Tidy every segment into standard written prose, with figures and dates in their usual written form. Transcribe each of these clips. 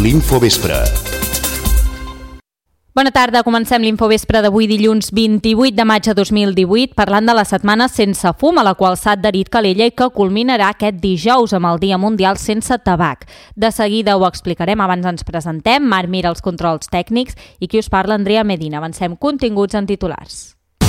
l'Infovespre. Bona tarda, comencem l'Infovespre d'avui dilluns 28 de maig de 2018 parlant de la setmana sense fum a la qual s'ha adherit Calella i que culminarà aquest dijous amb el Dia Mundial sense tabac. De seguida ho explicarem, abans ens presentem. Marc mira els controls tècnics i qui us parla, Andrea Medina. Avancem continguts en titulars.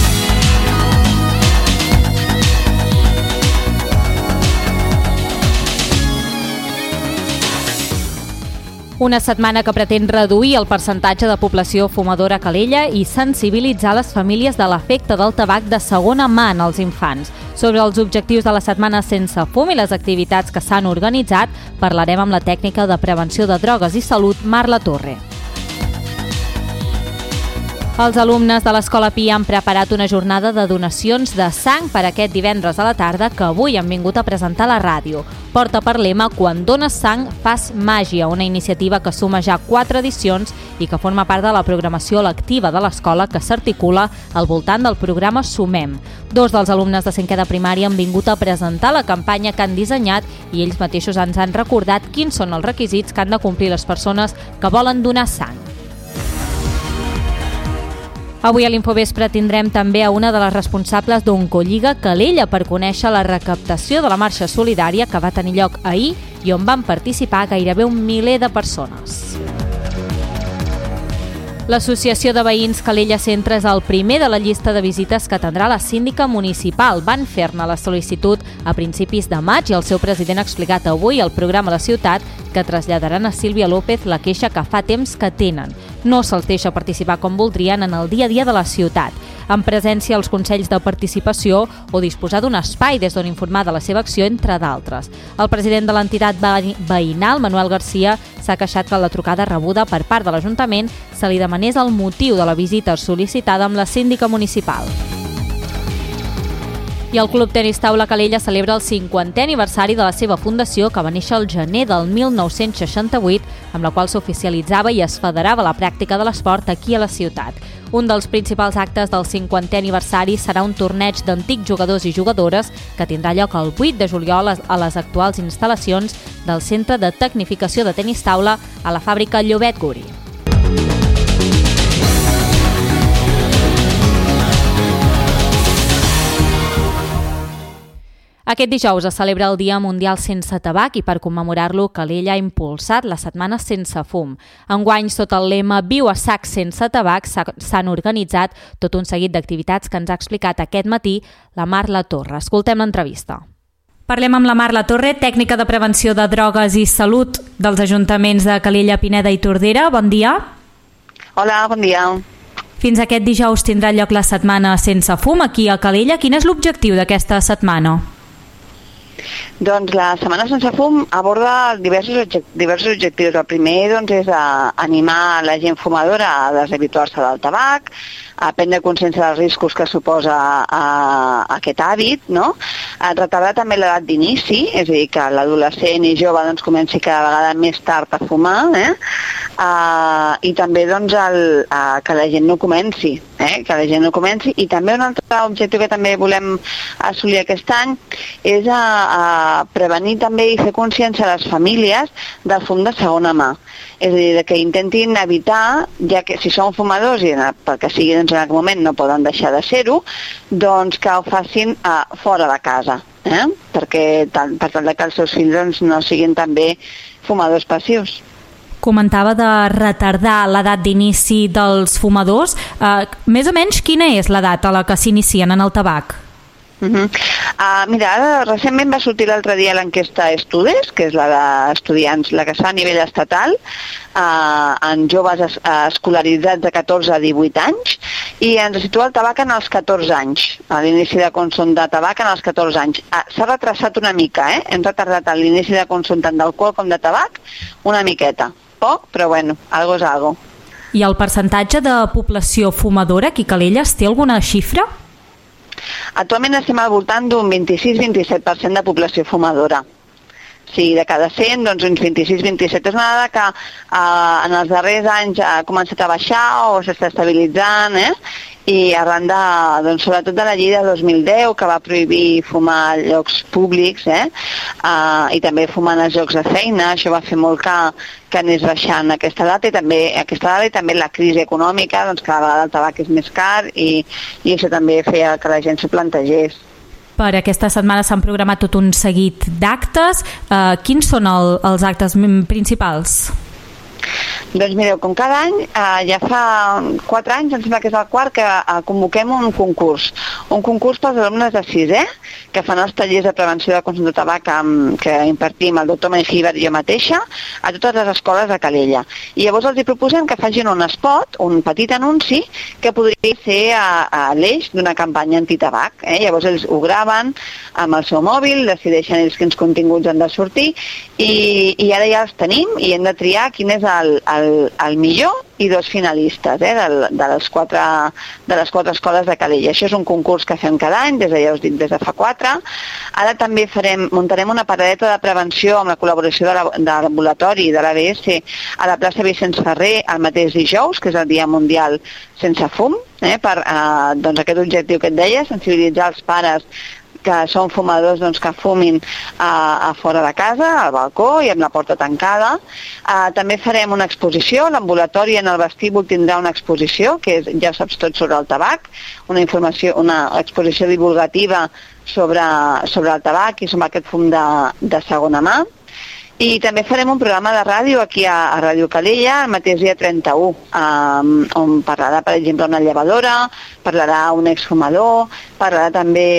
Una setmana que pretén reduir el percentatge de població fumadora a Calella i sensibilitzar les famílies de l'efecte del tabac de segona mà en els infants. Sobre els objectius de la setmana sense fum i les activitats que s'han organitzat, parlarem amb la tècnica de prevenció de drogues i salut, Mar Latorre. Els alumnes de l'Escola Pi han preparat una jornada de donacions de sang per aquest divendres a la tarda que avui han vingut a presentar a la ràdio. Porta per lema Quan dones sang, fas màgia, una iniciativa que suma ja 4 edicions i que forma part de la programació lectiva de l'escola que s'articula al voltant del programa Sumem. 2 dels alumnes de 5è de primària han vingut a presentar la campanya que han dissenyat i ells mateixos ens han recordat quins són els requisits que han de complir les persones que volen donar sang. Avui a l'Infovespre tindrem també a una de les responsables d'Oncolliga Calella per conèixer la recaptació de la marxa solidària que va tenir lloc ahir i on van participar gairebé 1 miler de persones. L'Associació de Veïns Calella Centre és el primer de la llista de visites que atendrà la síndica municipal. Van fer-ne la sol·licitud a principis de maig i el seu president ha explicat avui al programa La Ciutat que traslladaran a Sílvia López la queixa que fa temps que tenen. No se'ls deixa participar com voldrien en el dia a dia de la ciutat, en presència als consells de participació o disposar d'un espai des d'on informar de la seva acció, entre d'altres. El president de l'entitat veïnal, Manuel Garcia, s'ha queixat que la trucada rebuda per part de l'Ajuntament se li demanés el motiu de la visita sol·licitada amb la síndica municipal. I el Club Tenis Taula Calella celebra el 50è aniversari de la seva fundació que va néixer al gener del 1968, amb la qual s'oficialitzava i es federava la pràctica de l'esport aquí a la ciutat. Un dels principals actes del 50è aniversari serà un torneig d'antics jugadors i jugadores que tindrà lloc el 8 de juliol a les actuals instal·lacions del Centre de Tecnificació de Tenis Taula a la fàbrica Llobet Guri. Aquest dijous es celebra el Dia Mundial sense tabac i per commemorar-lo Calella ha impulsat la Setmana sense fum. Enguany, sota el lema Viu a sac sense tabac, s'han organitzat tot un seguit d'activitats que ens ha explicat aquest matí la Mar Latorre. Escoltem l'entrevista. Parlem amb la Mar Latorre, tècnica de prevenció de drogues i salut dels ajuntaments de Calella, Pineda i Tordera. Bon dia. Hola, bon dia. Fins aquest dijous tindrà lloc la Setmana sense fum aquí a Calella. Quin és l'objectiu d'aquesta setmana? Doncs la Setmana sense fum aborda diversos objectius. El primer és animar la gent fumadora a deshabituar-se del tabac, a prendre consciència dels riscos que suposa aquest hàbit, no? A retardar també l'edat d'inici, és a dir, que l'adolescent i jove comenci cada vegada més tard a fumar, i també que la gent no comenci, i també un altre objectiu que també volem assolir aquest any és prevenir també i fer consciència a les famílies del fum de segona mà. És a dir, que intentin evitar, ja que si són fumadors i perquè sigui en aquest moment no poden deixar de ser-ho, doncs que ho facin fora de casa, per tal que els seus fills no siguin també fumadors passius. Comentava de retardar l'edat d'inici dels fumadors. Més o menys, quina és l'edat a la que s'inicien en el tabac? Mira, recentment va sortir l'altre dia l'enquesta Estudes, que és la d'estudiants, la que es fa a nivell estatal, en joves escolaritzats de 14 a 18 anys, i ens situa el tabac en els 14 anys, a l'inici de consum de tabac en els 14 anys. S'ha retrasat una mica, hem retardat l'inici de consum tant d'alcohol com de tabac una miqueta. Poc, però bueno, algo és algo. I el percentatge de població fumadora aquí a Calella, té alguna xifra? Actualment estem al voltant d'un 26-27% de població fumadora. Sí, de cada 100, doncs uns 26-27. És una dada que en els darrers anys ha començat a baixar o s'està estabilitzant, i arran de, doncs, sobretot de la llei de 2010, que va prohibir fumar a llocs públics, i també fumar en els llocs de feina. Això va fer molt que anés baixant aquesta data, i també la crisi econòmica, doncs cada vegada el tabac és més car, i això també feia que la gent s'ho plantegés. Per aquesta setmana s'han programat tot un seguit d'actes. Quins són els actes principals? Doncs mireu, com cada any, ja fa 4 anys, em sembla que és el quart, que convoquem un concurs pels alumnes de 6è, que fan els tallers de prevenció de consum de tabac que impartim el doctor Mengíbar i jo mateixa a totes les escoles de Calella. I llavors els proposem que facin un spot, un petit anunci, que podria ser a l'eix d'una campanya antitabac. Llavors ells ho graven amb el seu mòbil, decideixen ells quins continguts han de sortir, i ara ja els tenim i hem de triar quin és el millor i 2 finalistes de les 4 escoles de Calella. Això és un concurs que fem cada any, ja us dic, des de fa 4. Ara també muntarem una paradeta de prevenció amb la col·laboració de l'ambulatori de l'ABS a la plaça Vicenç Ferrer el mateix dijous, que és el Dia Mundial Sense Fum, per aquest objectiu que et deia, sensibilitzar els pares que són fumadors, doncs, que fumin a fora de casa, al balcó i amb la porta tancada. També farem una exposició, l'ambulatori en el vestíbul tindrà una exposició, que és Ja saps tot sobre el tabac, una exposició divulgativa sobre el tabac i sobre aquest fum de segona mà. I també farem un programa de ràdio aquí a Ràdio Calella el mateix dia 31, on parlarà, per exemple, una llevadora, parlarà un exfumador, parlarà també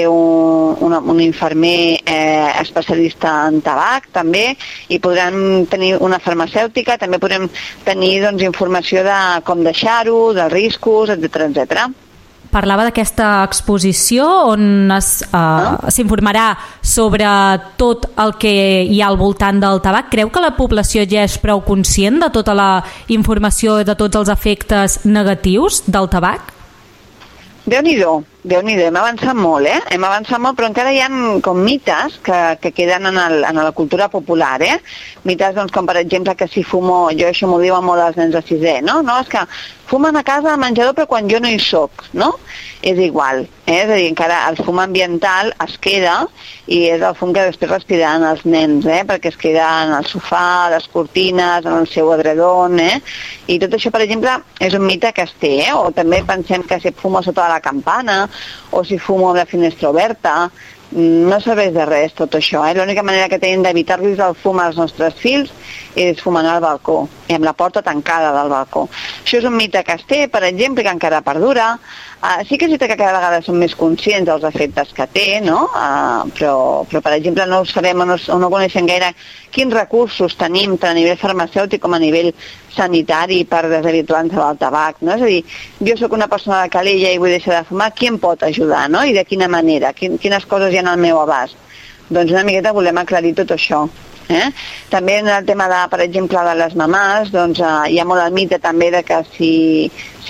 un infermer especialista en tabac, també, i podran tenir una farmacèutica, també podrem tenir, doncs, informació de com deixar-ho, dels riscos, etc. Parlava d'aquesta exposició on s'informarà sobre tot el que hi ha al voltant del tabac. Creu que la població ja és prou conscient de tota la informació de tots els efectes negatius del tabac? Déu-n'hi-do, hem avançat molt, Hem avançat molt, però encara hi ha com mites que queden en la cultura popular, Mites, doncs, com per exemple que si fumo, jo això m'ho diuen molt els nens de 6è, no? És que fumen a casa al menjador però quan jo no hi soc, no? És igual, és a dir, encara el fum ambiental es queda i és el fum que després respiraran els nens, perquè es queda en el sofà, les cortines, en el seu edredon, i tot això, per exemple, és un mite que es té, o també pensem que si fumo sota de la campana o si fumo amb la finestra oberta, no serveix de res tot això. L'única manera que tenim d'evitar-los el fum als nostres fills és fumant al balcó i amb la porta tancada del balcó. Això és un mite que es té, per exemple, que encara perdura. Sí que és veritat que cada vegada som més conscients dels efectes que té, no? Però per exemple, no sabem o no coneixem gaire quins recursos tenim tant a nivell farmacèutic com a nivell sanitari per deshabituar-nos del tabac, no? És a dir, jo sóc una persona de Calella i vull deixar de fumar, qui em pot ajudar, no? I de quina manera, quines coses hi ha al meu abast? Doncs una miqueta volem aclarir tot això. També en el tema, per exemple, de les mamàs, doncs hi ha molt el mite també de que si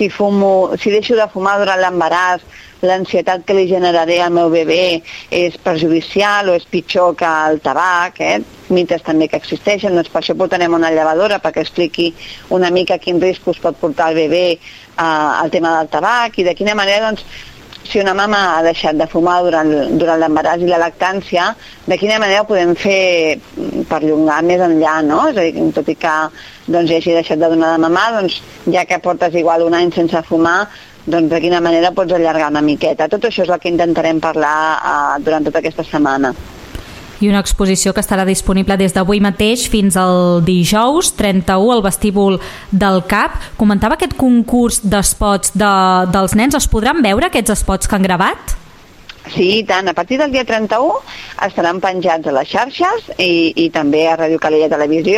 deixo de fumar durant l'embaràs, l'ansietat que li generaré al meu bebè és perjudicial o és pitjor que el tabac, mites també que existeixen, doncs per això portarem una llevadora perquè expliqui una mica quins riscos pot portar el bebè al tema del tabac i de quina manera, doncs, si una mama ha deixat de fumar durant l'embaràs i la lactància, de quina manera ho podem fer perllongar més enllà, no? És a dir, tot i que ja hagi deixat de donar de mamar, doncs ja que portes igual un any sense fumar, doncs de quina manera pots allargar una miqueta. Tot això és el que intentarem parlar durant tota aquesta setmana. I una exposició que estarà disponible des d'avui mateix fins al dijous 31 al vestíbul del CAP. Comentava aquest concurs d'espots dels nens. Es podran veure aquests espots que han gravat? Sí, i tant. A partir del dia 31 estaran penjats a les xarxes i també a Ràdio Calella Televisió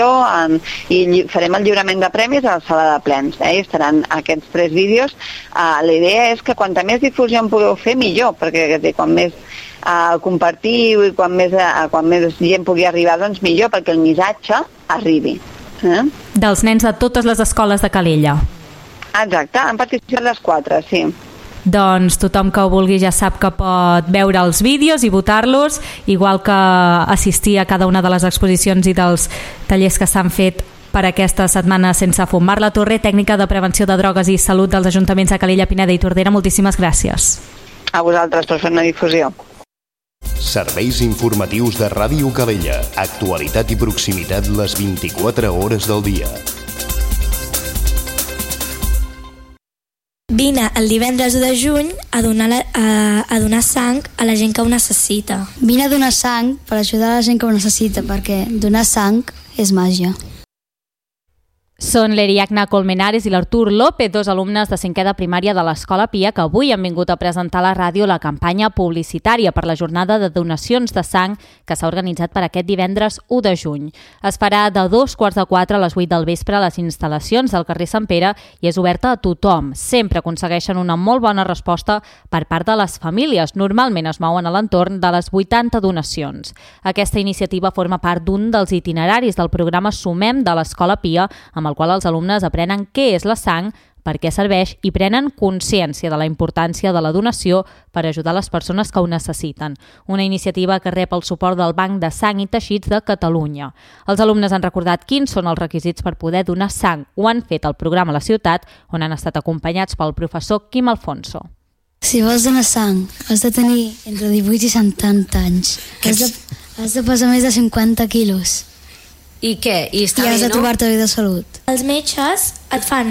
i farem el lliurament de premis a la sala de plens. Estaran aquests 3 vídeos. La idea és que quanta més difusió en pugueu fer, millor, perquè quan més compartiu i quan més gent pugui arribar, doncs millor, perquè el missatge arribi. Dels nens de totes les escoles de Calella. Exacte, han participat les 4, sí. doncs tothom que ho vulgui ja sap que pot veure els vídeos i votar-los, igual que assistir a cada una de les exposicions i dels tallers que s'han fet per aquesta setmana sense fum. Marla Torre, tècnica de prevenció de drogues i salut dels ajuntaments de Calella, Pineda i Tordera, moltíssimes gràcies. A vosaltres per fer una difusió. Serveis informatius de Ràdio Calella. Actualitat i proximitat les 24 hores del dia. Vine el divendres 1 de juny a donar sang a la gent que ho necessita. Vine a donar sang per ajudar a la gent que ho necessita, perquè donar sang és màgia. Són l'Eriacna Colmenares i l'Artur López, dos alumnes de 5è de primària de l'Escola Pia, que avui han vingut a presentar a la ràdio la campanya publicitària per la jornada de donacions de sang que s'ha organitzat per aquest divendres 1 de juny. Es farà de 2:15 a les 8 del vespre a les instal·lacions del carrer Sant Pere i és oberta a tothom. Sempre aconsegueixen una molt bona resposta per part de les famílies. Normalment es mouen a l'entorn de les 80 donacions. Aquesta iniciativa forma part d'un dels itineraris del programa Sumem de l'Escola Pia, amb el qual els alumnes aprenen què és la sang, per què serveix i prenen consciència de la importància de la donació per ajudar les persones que ho necessiten. Una iniciativa que rep el suport del Banc de Sang i Teixits de Catalunya. Els alumnes han recordat quins són els requisits per poder donar sang. Ho han fet al programa La Ciutat, on han estat acompanyats pel professor Quim Alfonso. Si vols donar sang, has de tenir entre 18 i 70 anys. Has de pesar més de 50 quilos. I què? I està I has bé, de trobar-te bé de salut. Els metges et fan,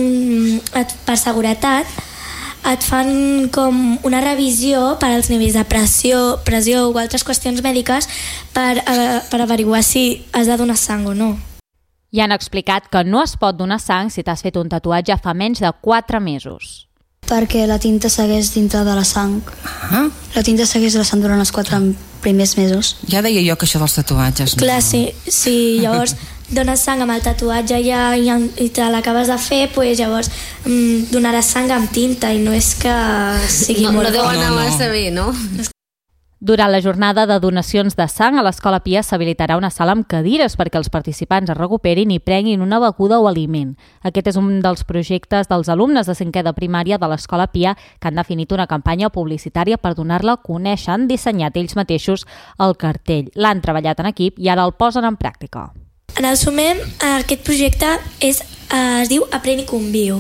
per seguretat, et fan com una revisió per als nivells de pressió o altres qüestions mèdiques per averiguar si has de donar sang o no. I han explicat que no es pot donar sang si t'has fet un tatuatge fa menys de 4 mesos. Perquè la tinta segueix dintre de la sang. La tinta segueix de la sang durant els 4 primers mesos. Ja deia jo que això dels tatuatges... Clar, si llavors dones sang amb el tatuatge ja i te l'acabes de fer, doncs llavors donaràs sang amb tinta i no és que sigui molt... No deu anar massa bé, no? Durant la jornada de donacions de sang, a l'Escola Pia s'habilitarà una sala amb cadires perquè els participants es recuperin i prenguin una beguda o aliment. Aquest és un dels projectes dels alumnes de 5è de primària de l'Escola Pia que han definit una campanya publicitària per donar-la a conèixer. Han dissenyat ells mateixos el cartell. L'han treballat en equip i ara el posen en pràctica. En el Sumem, aquest projecte es diu Aprèn i conviu.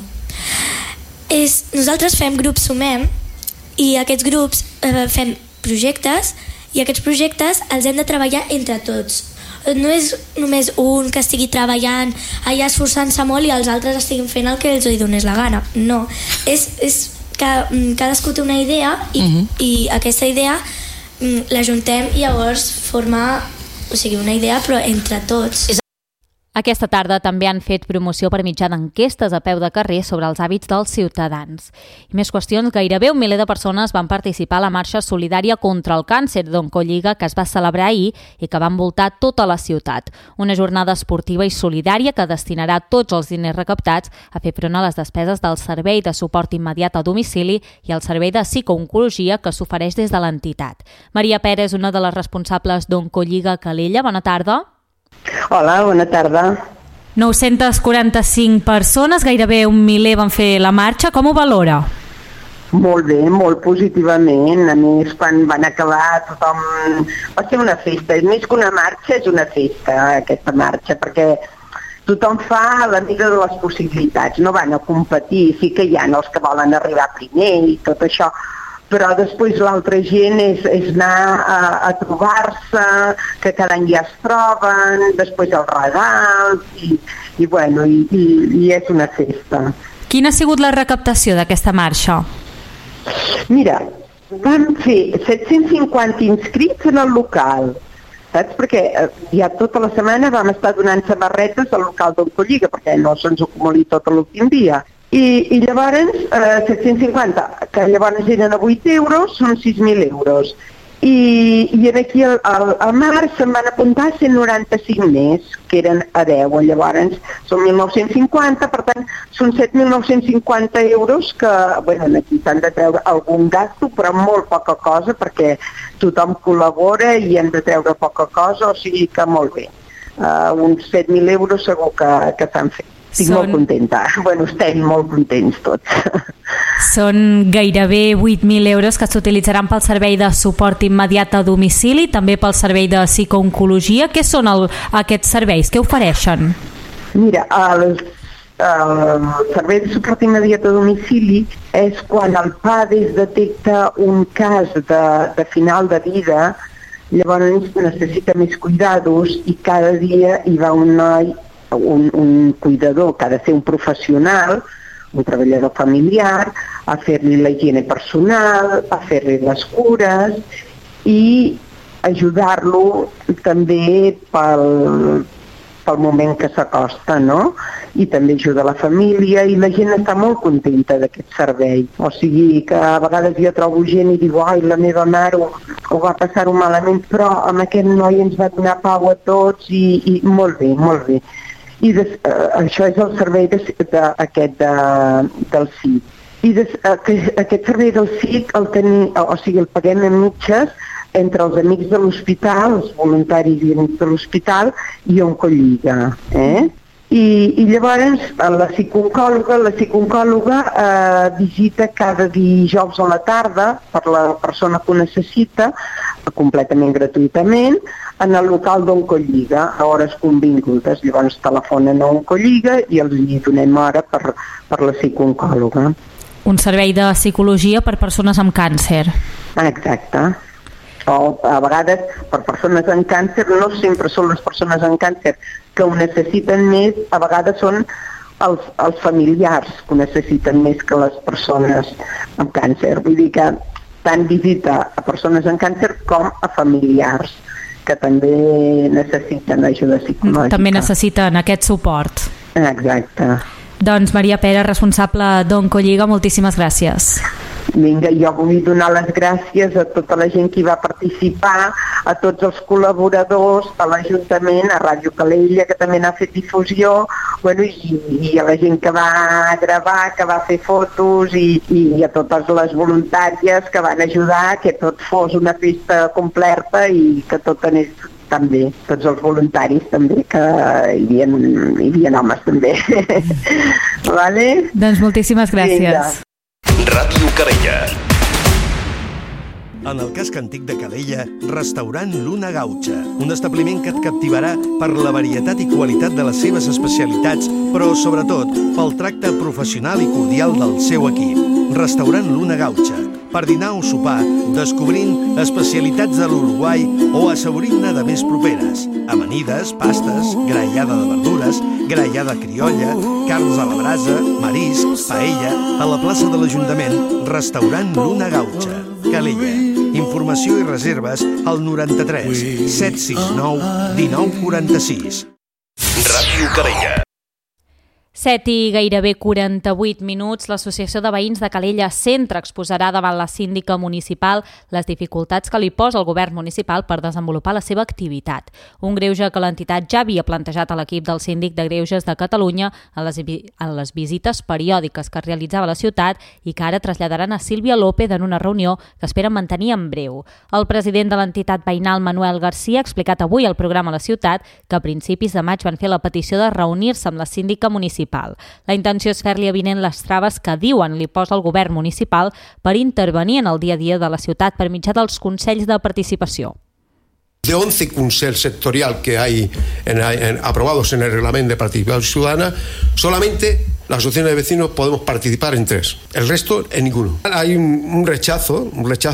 Nosaltres fem grups Sumem i aquests grups fem projectes i aquests projectes els hem de treballar entre tots. No és només un que estigui treballant allà esforçant-se molt i els altres estiguin fent el que els hi donés la gana. No, és que cadascú té una idea i aquesta idea l'ajuntem i llavors forma una idea però entre tots. Aquesta tarda també han fet promoció per mitjà d'enquestes a peu de carrer sobre els hàbits dels ciutadans. I més qüestions, gairebé 1 miler de persones van participar a la marxa solidària contra el càncer d'Oncolliga que es va celebrar ahir i que va envoltar tota la ciutat. Una jornada esportiva i solidària que destinarà tots els diners recaptats a fer front a les despeses del servei de suport immediat a domicili i el servei de psicooncologia que s'ofereix des de l'entitat. Maria Pérez, una de les responsables d'Oncolliga Calella, bona tarda. Hola, bona tarda. 945 persones, gairebé 1 miler van fer la marxa. Com ho valora? Molt bé, molt positivament. A més, quan van acabar, tothom... Va ser una festa. Més que una marxa, és una festa, aquesta marxa, perquè tothom fa a la mida de les possibilitats. No van a competir, sí que hi ha els que volen arribar primer i tot això, però després l'altra gent és anar a trobar-se, que cada any ja es troben, després els regals, i és una festa. Quina ha sigut la recaptació d'aquesta marxa? Mira, vam fer 750 inscrits en el local, saps? Perquè ja tota la setmana vam estar donant samarretes al local d'Oncolliga, perquè no se'ns acumuli tot l'últim dia. I llavors, 750, que llavors eren a 8 euros, són 6.000 euros. I aquí al març se'n van apuntar 195 més, que eren a 10, llavors són 1.950, per tant són 7.950 euros que, aquí s'han de treure algun gasto, però molt poca cosa, perquè tothom col·labora i hem de treure poca cosa, o sigui que molt bé. Uns 7.000 euros segur que s'han fet. Estic molt contenta. Estem molt contents tots. Són gairebé 8.000 euros que s'utilitzaran pel servei de suport immediat a domicili, també pel servei de psicooncologia. Què són aquests serveis? Què ofereixen? Mira, el servei de suport immediat a domicili és quan el PADES detecta un cas de final de vida, llavors necessita més cuidados i cada dia hi va un cuidador que ha de ser un professional, un treballador familiar, a fer-li la higiene personal, a fer-li les cures i ajudar-lo també pel moment que s'acosta, no? I també ajuda la família i la gent està molt contenta d'aquest servei. O sigui que a vegades jo trobo gent i diu ai, la meva mare ho va passar-ho malament, però amb aquest noi ens va donar pau a tots i molt bé, molt bé. I això és el servei del CIC. I aquest servei del CIC el paguem en mitges entre els amics de l'hospital, els voluntaris i amics de l'hospital i Oncolliga. I llavors la psicooncòloga visita cada dijous a la tarda per la persona que ho necessita, completament gratuïtament, en el local d'Oncolliga, a hores convingudes. Llavors telefonen a Oncolliga i els donem hora per la psicooncòloga. Un servei de psicologia per persones amb càncer. Exacte. O a vegades per persones amb càncer, no sempre són les persones amb càncer que ho necessiten més, a vegades són els familiars que ho necessiten més que les persones amb càncer. Vull dir que tant visita a persones amb càncer com a familiars que també necessiten ajuda psicològica. També necessiten aquest suport. Exacte. Doncs Maria Pera, responsable d'Oncolliga, moltíssimes gràcies. Vinga, jo vull donar les gràcies a tota la gent que hi va participar, a tots els col·laboradors, a l'Ajuntament, a Ràdio Calella, que també n'ha fet difusió, i a la gent que va gravar, que va fer fotos, i a totes les voluntàries que van ajudar que tot fos una festa completa i que tot anés tan bé. Tots els voluntaris també, que hi havia homes també. Vale? Doncs moltíssimes gràcies. Vinga. Ràdio Calella. En el casc antic de Calella, restaurant Luna Gaucha, un establiment que et captivarà per la varietat i qualitat de les seves especialitats, però sobretot pel tracte professional i cordial del seu equip. Restaurant Luna Gaucha, per dinar o sopar, descobrint especialitats de l'Uruguai o assaborint-ne de més properes. Amanides, pastes, graellada de verdures, graellada criolla, carns a la brasa, marisc, paella, a la plaça de l'Ajuntament, restaurant Luna Gaucha, Calella. Informació i reserves al 93 769 1946. Ràdio Calella. 7 i gairebé 48 minuts, l'Associació de Veïns de Calella Centre exposarà davant la síndica municipal les dificultats que li posa el govern municipal per desenvolupar la seva activitat. Un greuge que l'entitat ja havia plantejat a l'equip del síndic de Greuges de Catalunya en les visites periòdiques que realitzava a la ciutat i que ara traslladaran a Sílvia López en una reunió que esperen mantenir en breu. El president de l'entitat veïnal, Manuel Garcia, ha explicat avui al programa La Ciutat que a principis de maig van fer la petició de reunir-se amb la síndica municipal. La intenció és fer-li avinent les traves que diuen li posa el govern municipal per intervenir en el dia a dia de la ciutat per mitjà dels consells de participació. De 11 consejos sectorial que hay aprobados en el reglamento de participación ciudadana, solamente las asociaciones de vecinos podemos participar en 3, el resto en ninguno. Hay un rechazo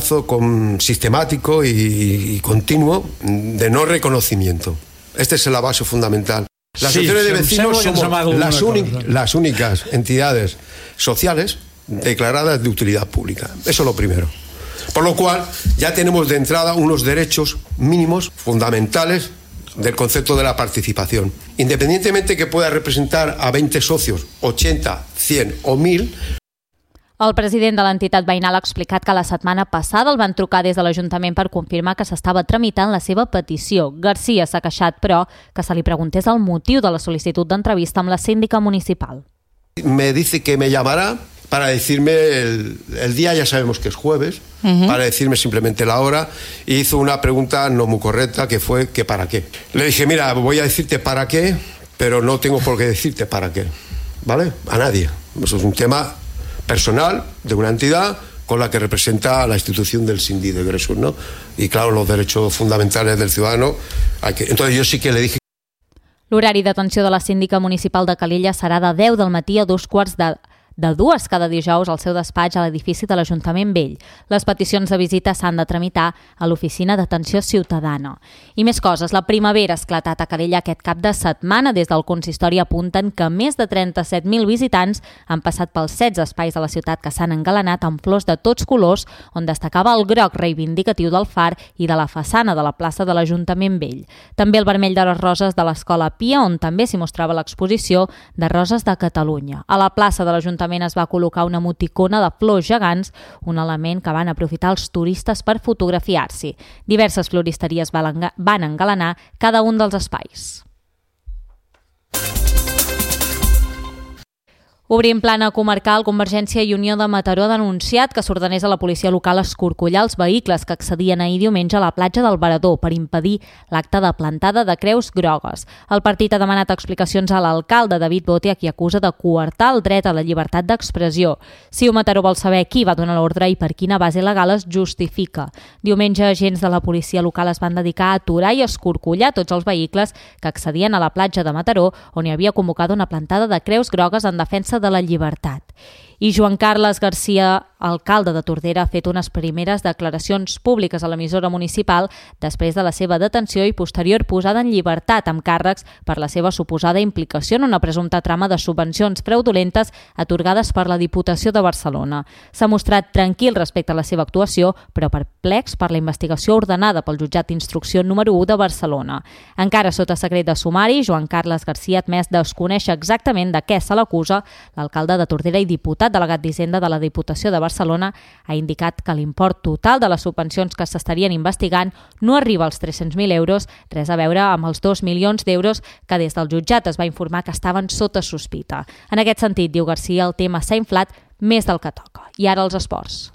sistemático y continuo de no reconocimiento. Esta es la base fundamental. Las asociaciones de vecinos somos las únicas entidades sociales declaradas de utilidad pública. Eso es lo primero. Por lo cual ya tenemos de entrada unos derechos mínimos fundamentales del concepto de la participación. Independientemente que pueda representar a 20 socios, 80, 100 o 1.000, el president de l'entitat veïnal ha explicat que la setmana passada el van trucar des de l'Ajuntament per confirmar que s'estava tramitant la seva petició. Garcia s'ha queixat, però, que se li preguntés el motiu de la sol·licitud d'entrevista amb la síndica municipal. Me dice que me llamará para decirme el día, ya sabemos que es jueves, para decirme simplemente la hora, y hizo una pregunta no muy correcta que fue que para qué. Le dije, mira, voy a decirte para qué, pero no tengo por qué decirte para qué, ¿vale? A nadie. Eso es un tema personal de una entidad con la que representa a la institución del Sindi de Gresuz, ¿no? Y claro, los derechos fundamentales del ciudadano. Entonces yo sí que le dije. L'horari d'atenció de la síndica municipal de Calella serà de 10 del matí a 2:15 de 2 cada dijous al seu despatx a l'edifici de l'Ajuntament Vell. Les peticions de visita s'han de tramitar a l'Oficina d'Atenció Ciutadana. I més coses. La primavera ha esclatat a Calella aquest cap de setmana. Des del consistori apunten que més de 37.000 visitants han passat pels 16 espais de la ciutat que s'han engalanat amb flors de tots colors, on destacava el groc reivindicatiu del far i de la façana de la plaça de l'Ajuntament Vell. També el vermell de les roses de l'Escola Pia, on també s'hi mostrava l'exposició de Roses de Catalunya. A la plaça de l'Ajuntament es va col·locar una emoticona de flors gegants, un element que van aprofitar els turistes per fotografiar-s'hi. Diverses floristeries van engalanar cada un dels espais. Obrim plana comarcal, Convergència i Unió de Mataró ha denunciat que s'ordenés a la policia local escorcollar els vehicles que accedien ahir diumenge a la platja del Varador per impedir l'acte de plantada de creus grogues. El partit ha demanat explicacions a l'alcalde David Bote, a qui acusa de coartar el dret a la llibertat d'expressió. Ciu Mataró vol saber qui va donar l'ordre i per quina base legal es justifica. Diumenge, agents de la policia local es van dedicar a aturar i escorcollar tots els vehicles que accedien a la platja de Mataró, on hi havia convocada una plantada de creus grogues en defensa de la llibertat. I Joan Carles Garcia, alcalde de Tordera, ha fet unes primeres declaracions públiques a l'emissora municipal després de la seva detenció i posterior posada en llibertat amb càrrecs per la seva suposada implicació en una presumpta trama de subvencions fraudulentes atorgades per la Diputació de Barcelona. S'ha mostrat tranquil respecte a la seva actuació, però perplex per la investigació ordenada pel jutjat d'instrucció número 1 de Barcelona. Encara sota secret de sumari, Joan Carles Garcia ha admès desconèixer exactament de què se l'acusa. L'alcalde de Tordera i diputat delegat d'Hisenda de la Diputació de Barcelona ha indicat que l'import total de les subvencions que s'estarien investigant no arriba als 300.000 euros, res a veure amb els 2 milions d'euros que des del jutjat es va informar que estaven sota sospita. En aquest sentit, diu Garcia, el tema s'ha inflat més del que toca. I ara els esports.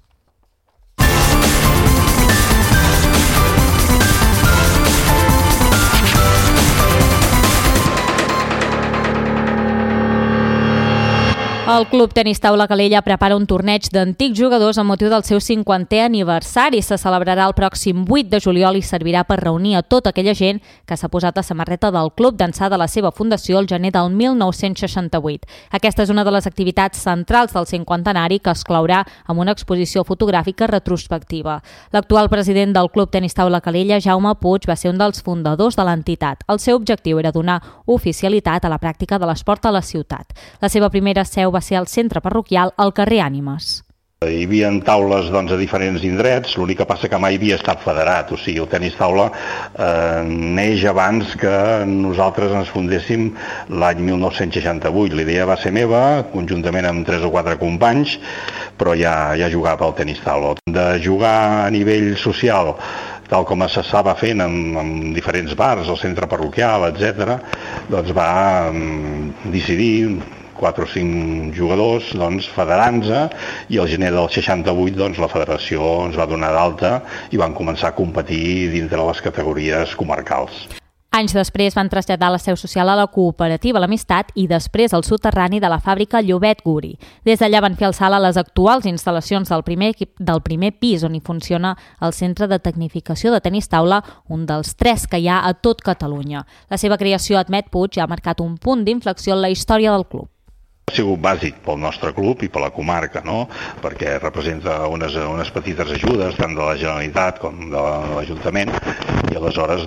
El Club Tenis Taula Calella prepara un torneig d'antics jugadors amb motiu del seu 50è aniversari. Se celebrarà el pròxim 8 de juliol i servirà per reunir a tota aquella gent que s'ha posat la samarreta del club d'ençà de la seva fundació el gener del 1968. Aquesta és una de les activitats centrals del cinquantenari que es clourà amb una exposició fotogràfica retrospectiva. L'actual president del Club Tenis Taula Calella, Jaume Puig, va ser un dels fundadors de l'entitat. El seu objectiu era donar oficialitat a la pràctica de l'esport a la ciutat. La seva primera seu va ser al centre parroquial al carrer Ànimes. Hi havia taules a diferents indrets, l'únic que passa que mai havia estat federat, o sigui, el tenis taula neix abans que nosaltres ens fundéssim l'any 1968. La idea va ser meva, conjuntament amb 3 o 4 companys, però ja jugava al tenis taula. De jugar a nivell social, tal com s'estava fent en diferents bars, al centre parroquial, etc., doncs va decidir 4 o 5 jugadors federant-se, i al gener del 68 la federació ens va donar d'alta i van començar a competir dintre les categories comarcals. Anys després van traslladar la seu social a la cooperativa L'Amistat i després al soterrani de la fàbrica Llobet Guri. Des d'allà van fer alçar a les actuals instal·lacions del primer pis, on hi funciona el Centre de Tecnificació de Tenis Taula, un dels 3 que hi ha a tot Catalunya. La seva creació, admet Puig, ha marcat un punt d'inflexió en la història del club. Ha sigut bàsic pel nostre club i per la comarca, no? Perquè representa unes petites ajudes tant de la Generalitat com de l'Ajuntament, i aleshores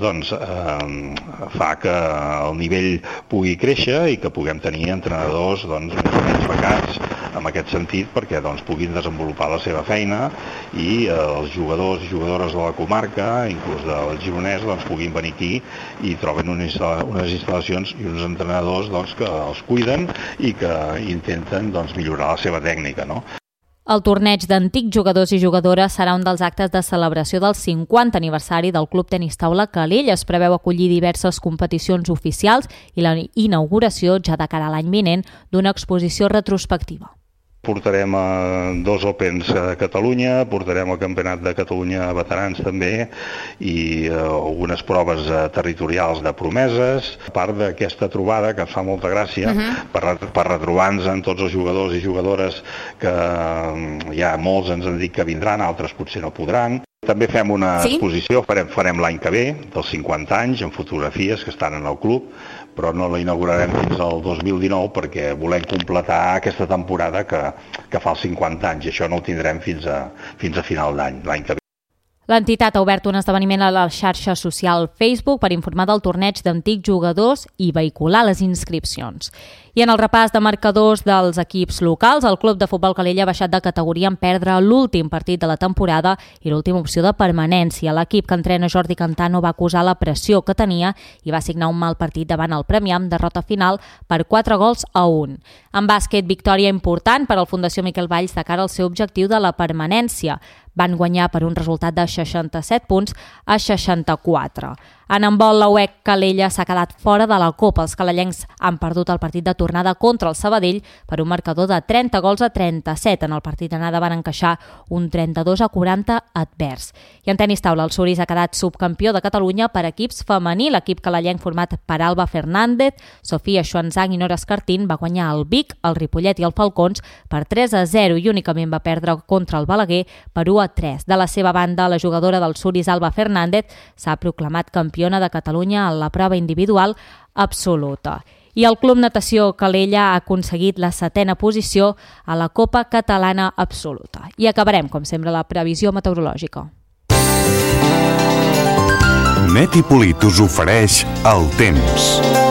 fa que el nivell pugui créixer i que puguem tenir entrenadors més o menys becats en aquest sentit, perquè puguin desenvolupar la seva feina i els jugadors i jugadores de la comarca, inclús del Gironès, puguin venir aquí i troben unes instal·lacions i uns entrenadors que els cuiden i que intenten millorar la seva tècnica, no? El torneig d'antics jugadors i jugadores serà un dels actes de celebració del 50 aniversari del Club Tenis Taula Calella. Es preveu acollir diverses competicions oficials i la inauguració, ja de cara a l'any vinent, d'una exposició retrospectiva. Portarem 2 Opens a Catalunya, portarem el Campionat de Catalunya a veterans també i algunes proves territorials de promeses. A part d'aquesta trobada que em fa molta gràcia per retrobar-nos amb tots els jugadors i jugadores que ja molts ens han dit que vindran, altres potser no podran. També fem una exposició, farem l'any que ve, dels 50 anys, amb fotografies que estan en el club, però no la inaugurarem fins al 2019 perquè volem completar aquesta temporada que fa els 50 anys i això no ho tindrem fins a final d'any, l'any que ve. L'entitat ha obert un esdeveniment a la xarxa social Facebook per informar del torneig d'antics jugadors i vehicular les inscripcions. I en el repàs de marcadors dels equips locals, el Club de Futbol Calella ha baixat de categoria en perdre l'últim partit de la temporada i l'última opció de permanència. L'equip que entrena Jordi Cantano va acusar la pressió que tenia i va signar un mal partit davant el Premià amb derrota final per 4-1. En bàsquet, victòria important per al Fundació Miquel Valls de cara al seu objectiu de la permanència. Van guanyar per un resultat de 67 punts a 64. En handbol, la UEC Calella s'ha quedat fora de la Copa. Els calellencs han perdut el partit de tornada contra el Sabadell per un marcador de 30-37. En el partit d'anada van encaixar un 32-40 advers. I en tenis taula, el Suris ha quedat subcampió de Catalunya per equips femení. L'equip calellenc format per Alba Fernández, Sofia Xuanzang i Nora Escartín va guanyar el Vic, el Ripollet i el Falcons per 3-0 i únicament va perdre contra el Balaguer per 1-3. De la seva banda, la jugadora del Suris, Alba Fernández, s'ha proclamat campiona de Catalunya en la prova individual absoluta. I el Club Natació Calella ha aconseguit la 7ª posició a la Copa Catalana Absoluta. I acabarem, com sempre, la previsió meteorològica. Net i Polit us ofereix el temps.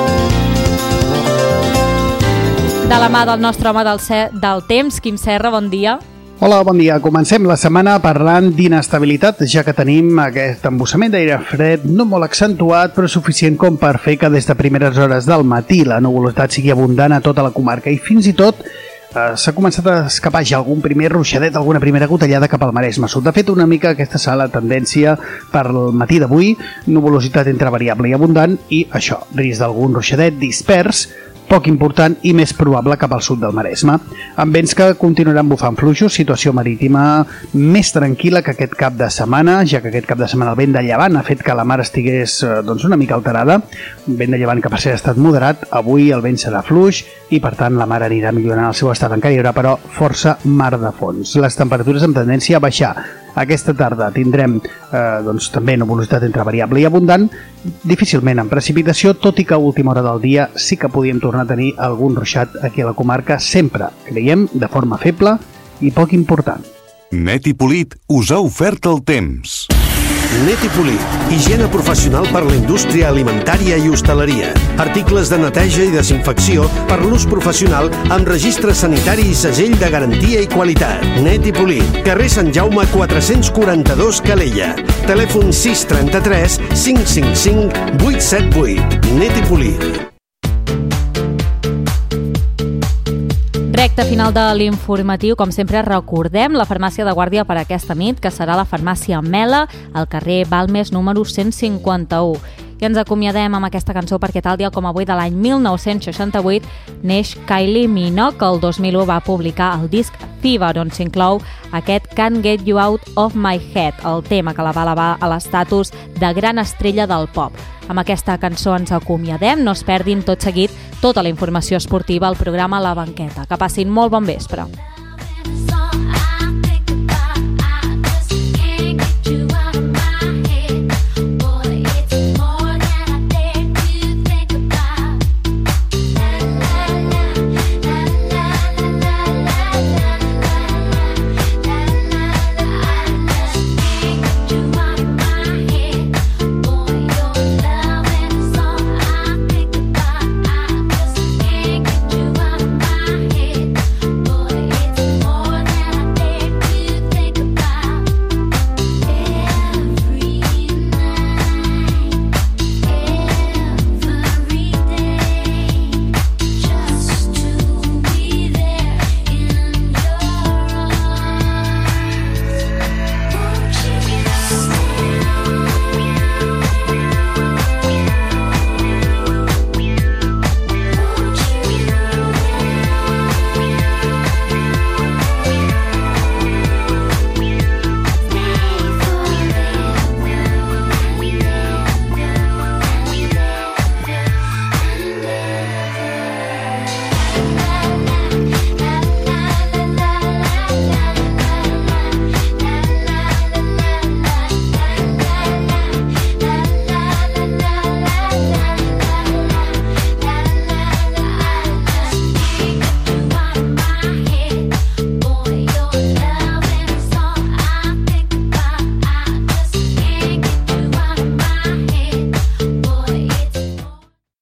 De la mà del nostre home del temps, Quim Serra, bon dia. Hola, bon dia. Comencem la setmana parlant d'inestabilitat, ja que tenim aquest embussament d'aire fred no molt accentuat, però suficient com per fer que des de primeres hores del matí la nuvolositat sigui abundant a tota la comarca i fins i tot s'ha començat a escapar ja algun primer ruixadet, alguna primera gotellada cap al Maresme Sud. De fet, una mica aquesta serà la tendència per al matí d'avui, nuvolositat entre variable i abundant i això, risc d'algun ruixadet dispers, poc important i més probable cap al sud del Maresme. Amb vents que continuaran bufant fluixos, situació marítima més tranquil·la que aquest cap de setmana, ja que aquest cap de setmana el vent de llevant ha fet que la mar estigués una mica alterada. Un vent de llevant que per ser ha estat moderat, avui el vent serà fluix i per tant la mar anirà millorant el seu estat. Encara hi haurà però força mar de fons. Les temperatures amb tendència a baixar. Aquesta tarda tindrem també nuvolositat entre variable i abundant, difícilment amb precipitació, tot i que a última hora del dia sí que podíem tornar a tenir algun ruixat aquí a la comarca, sempre, creiem, de forma feble i poc important. Net i Polit us ha ofert el temps. Net i Polit, higiene professional per la indústria alimentària i hostaleria. Articles de neteja i desinfecció per l'ús professional amb registre sanitari i segell de garantia i qualitat. Net i Polit, carrer Sant Jaume 442 Calella. Telèfon 633 555 878. Net i Polit. Recte final de l'informatiu, com sempre recordem la farmàcia de guàrdia per aquesta nit, que serà la farmàcia Mela, al carrer Balmes número 151. I ens acomiadem amb aquesta cançó perquè tal dia com avui de l'any 1968 neix Kylie Minogue, que el 2001 va publicar el disc Fever, on s'inclou aquest Can't Get You Out of My Head, el tema que la va elevar a l'estatus de gran estrella del pop. Amb aquesta cançó ens acomiadem, no es perdin tot seguit tota la informació esportiva al programa La Banqueta. Que passin molt bon vespre.